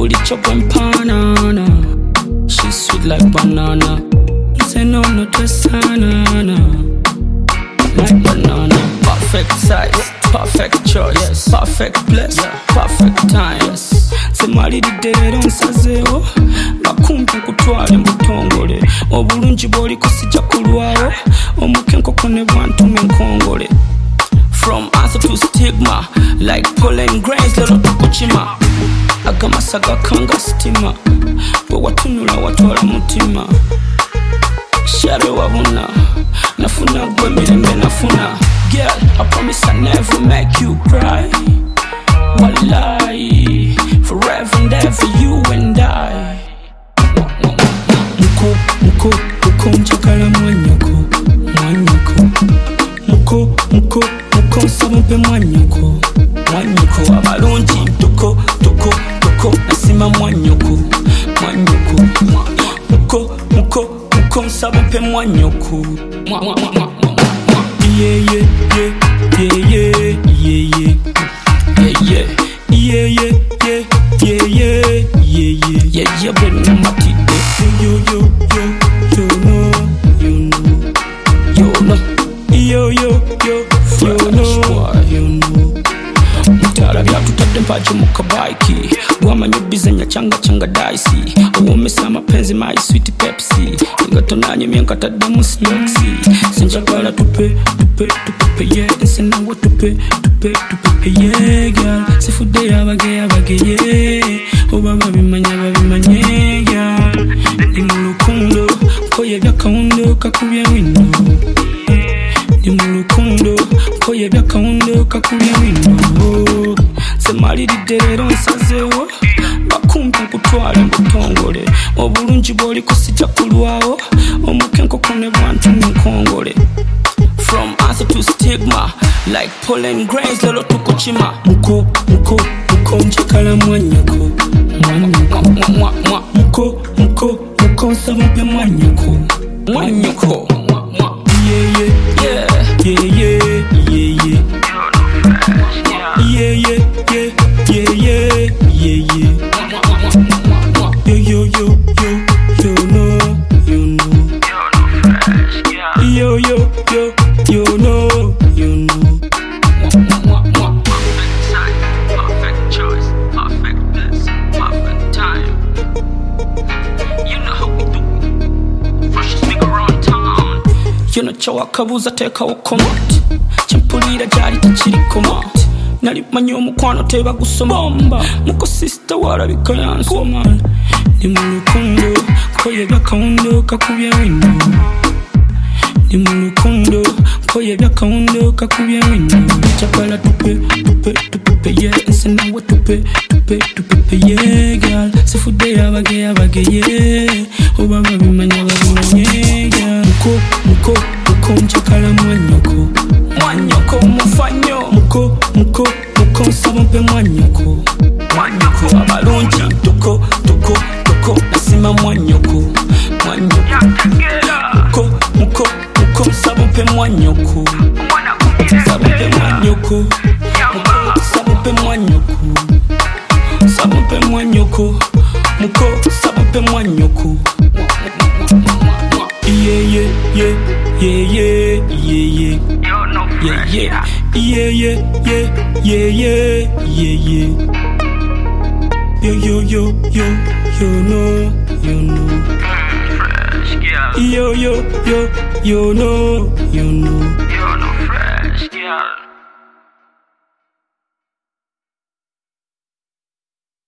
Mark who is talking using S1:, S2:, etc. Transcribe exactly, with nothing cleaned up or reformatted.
S1: bulicho kwempanana. She's sweet like banana. Say no, no tresana. Like banana. Perfect size, perfect choice, yes. Perfect place, yeah. Perfect time, yes. Semalidde nsazeo bakumpe kutwale mbutongole obulungi bwoliko sijja kulwawo omukenkoko ne bwantume nkongole. From answer to stigma, like pollen grains lero tukukima. Agamasa gakanga stima, bwe watunula watwala mutima. Share wabuna, nafuna gwe mirembe nafuna. Girl, I promise I never make you cry. Wallahi, forever and ever you and I. Muko, muko, muko njagala mwanyoko, mwanyoko. Muko, muko, muko nsabampe mwanyoko, mwanyoko. Abalungi tuko, tuko, tuko nasima mwanyoko, mwanyoko. Muko, muko, muko nsabampe mwanyoko. Yeah, yeah, yeah, yeah, yeah, yeah, yeah. Yeah, yeah, yeah, yeah, yeah, yeah, yeah, yeah, yeah, yeah, but no matter yo, yo, yo, yo, no, you know, yo, no, yo, yo, yo, yo, no, you know. Mutara bya tutadde mpaje mu kabaiki wamanya bizenya changa changa daisi uwomesa mapenzi my sweet Pepsi ngatonanye myenka tadde mu stocksi sinjagala tupe tupe tupe yeah nsena wo tupe tupe tupe yeah girl sifude yabage yabage yeah obaba bimanya babimanye girl ndi mu rukundo koye byakaundo kakubye wino ndi mu rukundo koye byakaundo kakubye wino. Semalidde nsazeo bakumpe kutwale mbutongole obulungi bwoliko sijja kulwawo omukenkoko ne bwantume nkongole. From answer to stigma, like pollen grains lero tukukima. Muko, muko, muko njagala mwanyoko, mwanyoko. Muko, muko, muko nsabampe mwanyoko, mwanyoko. Yeah, yeah, yeah, yeah, yeah, yeah. Yeah, yeah, yeah, yeah, yeah, yeah, yeah. Yo, yo, yo, yo, yo, no, you know. Yo, yo, yo, yo, no, you know.
S2: Perfect size, perfect choice, perfect place, perfect time. You know how we do. Freshest nigga around town.
S1: You know chowa kabuza teka wokomat. Chimpulira jari tachiri komat. Nali manyo mukwano teba gusoma muko sister warabika yansoma. Ndi mu rukundo koye byakaundo kakubye wino. Ndi mu rukundo koye byakaundo kakubye wino. Chakala tupe tupe tupe yeah nsena wo tupe tupe tupe yeah girl sifude yabage yabage yeah obaba bimanya babimanye girl. Muko muko muko njagala mwanyoko, mwanyoko mufanyo. Muko muko muko nsabampe mwanyoko, mwanyoko. Abalungi tuko tuko tuko nasima mwanyoko, mwanyoko. Muko muko muko nsabampe mwanyoko, nsabampe mwanyoko. Muko nsabampe mwanyoko, nsabampe mwanyoko. Muko nsabampe mwanyoko. Yeah, yeah, yeah, yeah, yeah, yeah, yeah. Yeah, yeah, yeah, yeah, yeah, yeah, yeah, yeah, yeah. Yo, yo, yo, yo, yo, no, you know.
S2: Fresh, yeah.
S1: Yo, yo, yo, yo, no, you know.